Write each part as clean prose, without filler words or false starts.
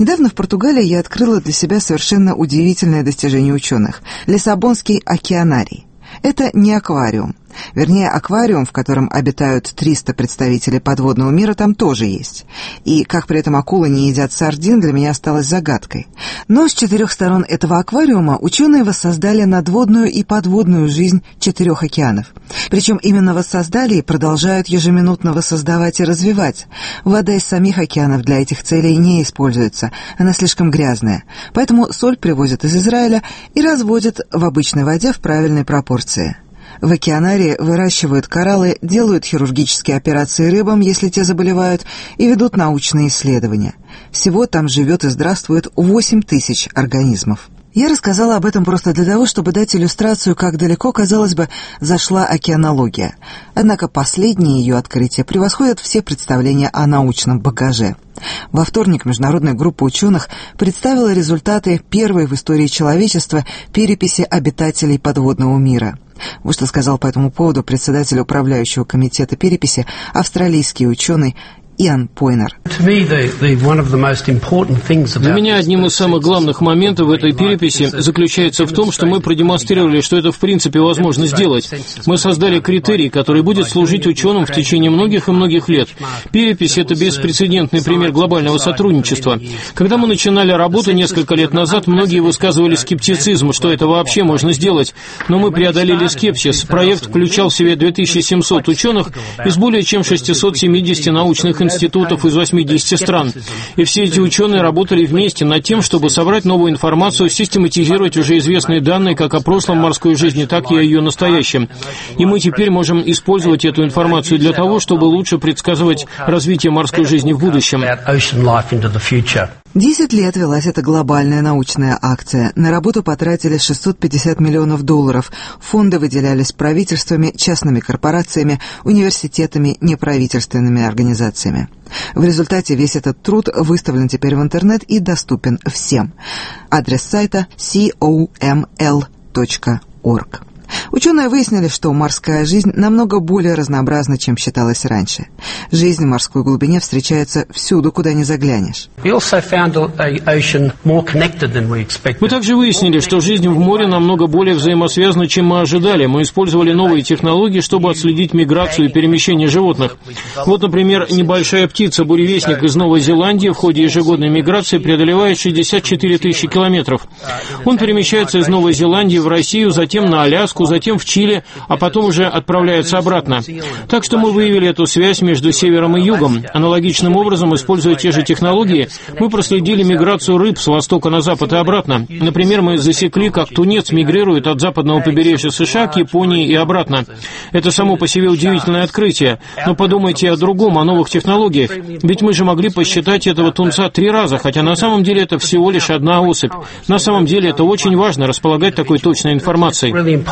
Недавно в Португалии я открыла для себя совершенно удивительное достижение ученых – Лиссабонский океанарий. Это не аквариум. Вернее, аквариум, в котором обитают 300 представителей подводного мира, там тоже есть. И как при этом акулы не едят сардин, для меня осталось загадкой. Но с 4 сторон этого аквариума ученые воссоздали надводную и подводную жизнь 4 океанов. Причем именно воссоздали и продолжают ежеминутно воссоздавать и развивать. Вода из самих океанов для этих целей не используется, она слишком грязная. Поэтому соль привозят из Израиля и разводят в обычной воде в правильной пропорции. В океанарии выращивают кораллы, делают хирургические операции рыбам, если те заболевают, и ведут научные исследования. Всего там живет и здравствует 8000 организмов. Я рассказала об этом просто для того, чтобы дать иллюстрацию, как далеко, казалось бы, зашла океанология. Однако последние ее открытия превосходят все представления о научном багаже. Во вторник международная группа ученых представила результаты первой в истории человечества переписи обитателей подводного мира. Вот что сказал по этому поводу председатель управляющего комитета переписи, австралийский ученый Иан Пойнер. Для меня одним из самых главных моментов в этой переписи заключается в том, что мы продемонстрировали, что это в принципе возможно сделать. Мы создали критерий, который будет служить ученым в течение многих и многих лет. Перепись — это беспрецедентный пример глобального сотрудничества. Когда мы начинали работу несколько лет назад, многие высказывали скептицизм, что это вообще можно сделать. Но мы преодолели скепсис. Проект включал в себя 2700 ученых из более чем 670 научных институтов из 80 стран. И все эти ученые работали вместе над тем, чтобы собрать новую информацию, систематизировать уже известные данные как о прошлом морской жизни, так и о ее настоящем. И мы теперь можем использовать эту информацию для того, чтобы лучше предсказывать развитие морской жизни в будущем. 10 лет велась эта глобальная научная акция. На работу потратили $650 миллионов. Фонды выделялись правительствами, частными корпорациями, университетами, неправительственными организациями. В результате весь этот труд выставлен теперь в интернет и доступен всем. Адрес сайта coml.org. Ученые выяснили, что морская жизнь намного более разнообразна, чем считалось раньше. Жизнь в морской глубине встречается всюду, куда ни заглянешь. Мы также выяснили, что жизнь в море намного более взаимосвязана, чем мы ожидали. Мы использовали новые технологии, чтобы отследить миграцию и перемещение животных. Вот, например, небольшая птица-буревестник из Новой Зеландии в ходе ежегодной миграции преодолевает 64 тысячи километров. Он перемещается из Новой Зеландии в Россию, затем на Аляску, затем в Чили, а потом уже отправляется обратно. Так что мы выявили эту связь между севером и югом. Аналогичным образом, используя те же технологии, мы проследили миграцию рыб с востока на запад и обратно. Например, мы засекли, как тунец мигрирует от западного побережья США к Японии и обратно. Это само по себе удивительное открытие. Но подумайте о другом, о новых технологиях. Ведь мы же могли посчитать этого тунца 3 раза, хотя на самом деле это всего лишь одна особь. На самом деле это очень важно, располагать такой точной информацией.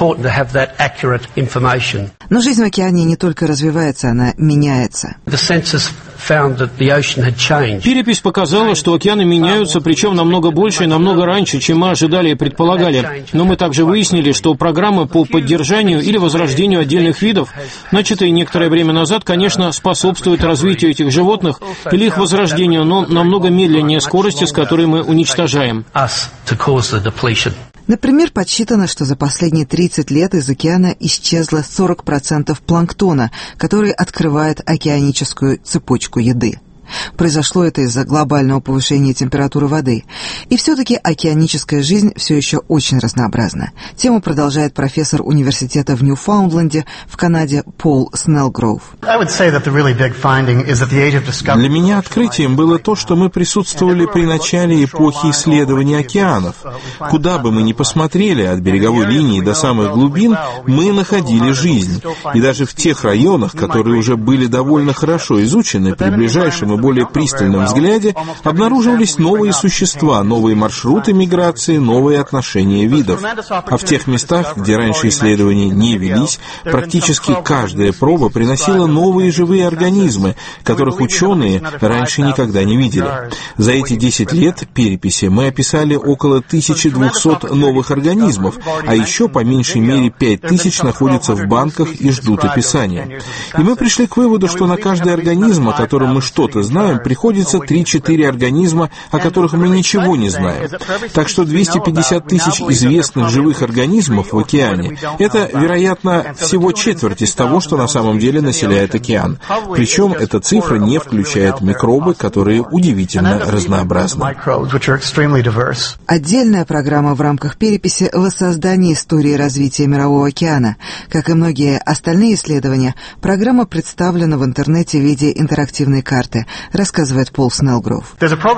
Но жизнь в океане не только развивается, она меняется. Перепись показала, что океаны меняются, причем намного больше и намного раньше, чем мы ожидали и предполагали. Но мы также выяснили, что программы по поддержанию или возрождению отдельных видов, начатые некоторое время назад, конечно, способствуют развитию этих животных или их возрождению, но намного медленнее скорости, с которой мы уничтожаем. Например, подсчитано, что за последние 30 лет из океана исчезло 40% планктона, который открывает океаническую цепочку еды. Произошло это из-за глобального повышения температуры воды. И все-таки океаническая жизнь все еще очень разнообразна. Тему продолжает профессор университета в Ньюфаундленде в Канаде Пол Снеллгроув. Для меня открытием было то, что мы присутствовали при начале эпохи исследования океанов. Куда бы мы ни посмотрели, от береговой линии до самых глубин, мы находили жизнь. И даже в тех районах, которые уже были довольно хорошо изучены, при ближайшем и более пристальном взгляде обнаруживались новые существа, новые маршруты миграции, новые отношения видов. А в тех местах, где раньше исследования не велись, практически каждая проба приносила новые живые организмы, которых ученые раньше никогда не видели. За эти 10 лет переписи мы описали около 1200 новых организмов, а еще по меньшей мере 5000 находятся в банках и ждут описания. И мы пришли к выводу, что на каждый организм, о котором мы что-то знаем, знаем, приходится 3-4 организма, о которых мы ничего не знаем. Так что 250 тысяч известных живых организмов в океане – это, вероятно, всего четверть из того, что на самом деле населяет океан. Причем эта цифра не включает микробы, которые удивительно разнообразны. Отдельная программа в рамках переписи – воссоздание истории развития Мирового океана. Как и многие остальные исследования, программа представлена в интернете в виде интерактивной карты, рассказывает Пол Снеллгров.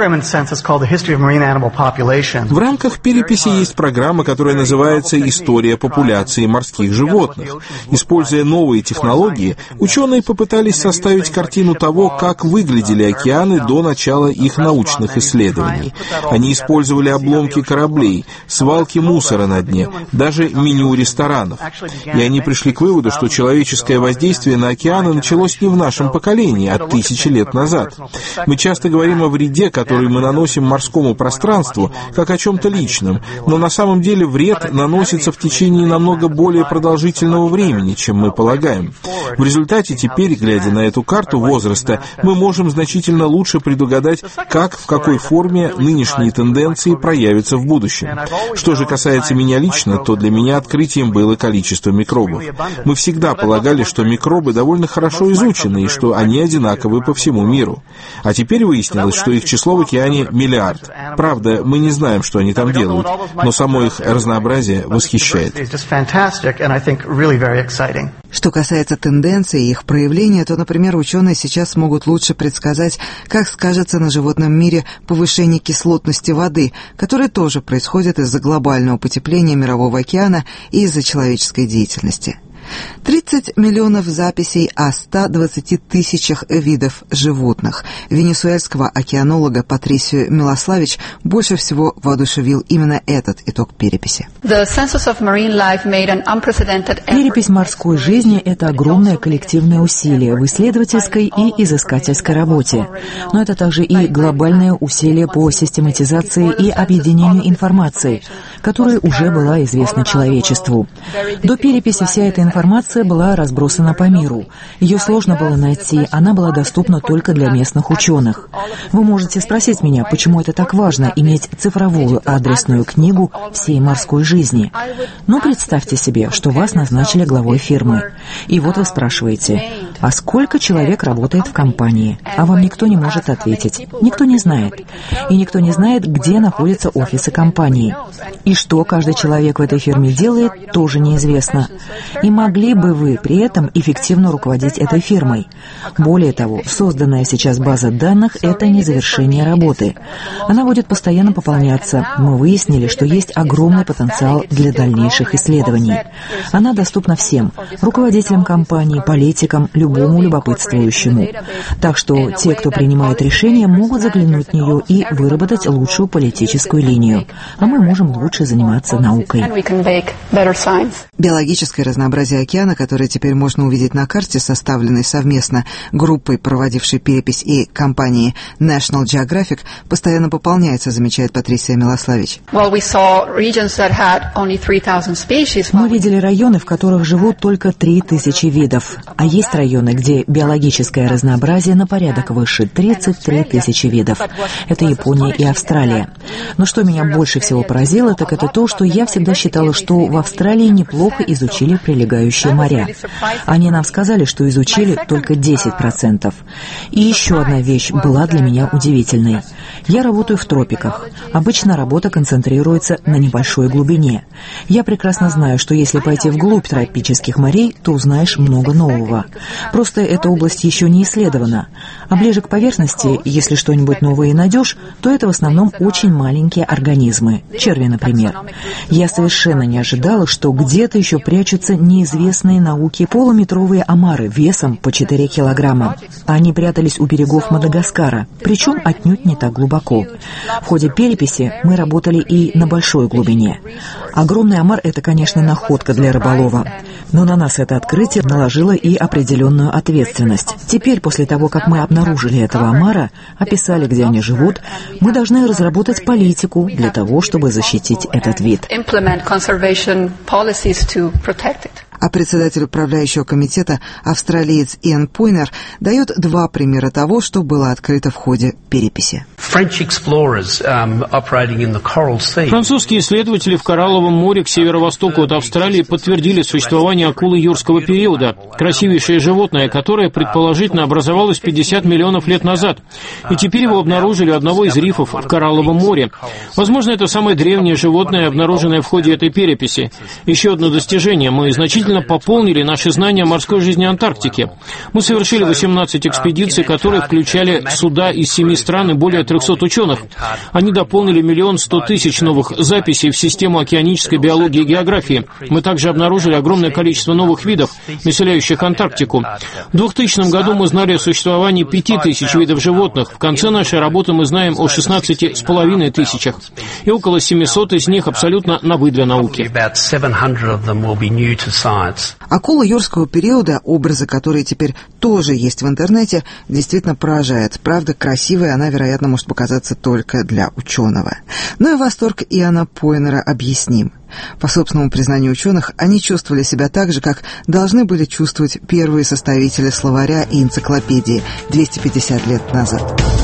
В рамках переписи есть программа, которая называется «История популяции морских животных». Используя новые технологии, ученые попытались составить картину того, как выглядели океаны до начала их научных исследований. Они использовали обломки кораблей, свалки мусора на дне, даже меню ресторанов. И они пришли к выводу, что человеческое воздействие на океаны началось не в нашем поколении, а тысячи лет назад. Мы часто говорим о вреде, который мы наносим морскому пространству, как о чем-то личном, но на самом деле вред наносится в течение намного более продолжительного времени, чем мы полагаем. В результате теперь, глядя на эту карту возраста, мы можем значительно лучше предугадать, как, в какой форме нынешние тенденции проявятся в будущем. Что же касается меня лично, то для меня открытием было количество микробов. Мы всегда полагали, что микробы довольно хорошо изучены и что они одинаковы по всему миру. А теперь выяснилось, что их число в океане 1 миллиард. Правда, мы не знаем, что они там делают, но само их разнообразие восхищает. Что касается тенденций и их проявления, то, например, ученые сейчас смогут лучше предсказать, как скажется на животном мире повышение кислотности воды, которое тоже происходит из-за глобального потепления Мирового океана и из-за человеческой деятельности. 30 миллионов записей о 120 тысячах видов животных. Венесуэльского океанолога Патрисию Милославич больше всего воодушевил именно этот итог переписи. Перепись морской жизни – это огромное коллективное усилие в исследовательской и изыскательской работе. Но это также и глобальное усилие по систематизации и объединению информации, которая уже была известна человечеству. До переписи вся эта информация была разбросана по миру. Ее сложно было найти, она была доступна только для местных ученых. Вы можете спросить меня, почему это так важно иметь цифровую адресную книгу всей морской жизни. Но представьте себе, что вас назначили главой фирмы. И вот вы спрашиваете, а сколько человек работает в компании? А вам никто не может ответить. Никто не знает. И никто не знает, где находятся офисы компании. И что каждый человек в этой фирме делает, тоже неизвестно. И могли бы вы при этом эффективно руководить этой фирмой? Более того, созданная сейчас база данных – это не завершение работы. Она будет постоянно пополняться. Мы выяснили, что есть огромный потенциал для дальнейших исследований. Она доступна всем – руководителям компании, политикам, любому любопытствующему. Так что те, кто принимает решения, могут заглянуть в нее и выработать лучшую политическую линию. А мы можем лучше заниматься наукой. Биологическое разнообразие океана, которое теперь можно увидеть на карте, составленной совместно группой, проводившей перепись, и компанией National Geographic, постоянно пополняется, замечает Патрисия Милославич. Мы видели районы, в которых живут только 3000 видов. А есть районы, где биологическое разнообразие на порядок выше – 33 тысячи видов. Это Япония и Австралия. Но что меня больше всего поразило, так это то, что я всегда считала, что в Австралии неплохо изучили прилегающие моря. Они нам сказали, что изучили только 10%. И еще одна вещь была для меня удивительной. Я работаю в тропиках. Обычно работа концентрируется на небольшой глубине. Я прекрасно знаю, что если пойти вглубь тропических морей, то узнаешь много нового. Просто эта область еще не исследована. А ближе к поверхности, если что-нибудь новое и найдешь, то это в основном очень маленькие организмы. Черви, например. Я совершенно не ожидала, что где-то еще прячутся неизвестные науке полуметровые омары весом по 4 килограмма. Они прятались у берегов Мадагаскара, причем отнюдь не так глубоко. В ходе переписи мы работали и на большой глубине. Огромный омар – это, конечно, находка для рыболова. Но на нас это открытие наложило и определенную ответственность. Теперь, после того, как мы обнаружили этого омара, описали, где они живут, мы должны разработать политику для того, чтобы защитить этот вид. А председатель управляющего комитета, австралиец Иэн Пойнер, дает два примера того, что было открыто в ходе переписи. Французские исследователи в Коралловом море к северо-востоку от Австралии подтвердили существование акулы юрского периода, красивейшее животное, которое предположительно образовалось 50 миллионов лет назад. И теперь его обнаружили у одного из рифов в Коралловом море. Возможно, это самое древнее животное, обнаруженное в ходе этой переписи. Еще одно достижение. Мы значительно пополнили наши знания о морской жизни Антарктики. Мы совершили 18 экспедиций, которые включали суда из 7 стран и более 300 ученых. Они дополнили 1 100 000 новых записей в систему океанической биологии и географии. Мы также обнаружили огромное количество новых видов, населяющих Антарктику. В 2000 году мы знали о существовании 5000 видов животных. В конце нашей работы мы знаем о 16,5 тысячах. И около 700 из них абсолютно новы для науки. Акула юрского периода, образы которой теперь тоже есть в интернете, действительно поражает. Правда, красивой она, вероятно, может показаться только для ученого. Но и восторг Иэна Пойнера объясним. По собственному признанию ученых, они чувствовали себя так же, как должны были чувствовать первые составители словаря и энциклопедии 250 лет назад.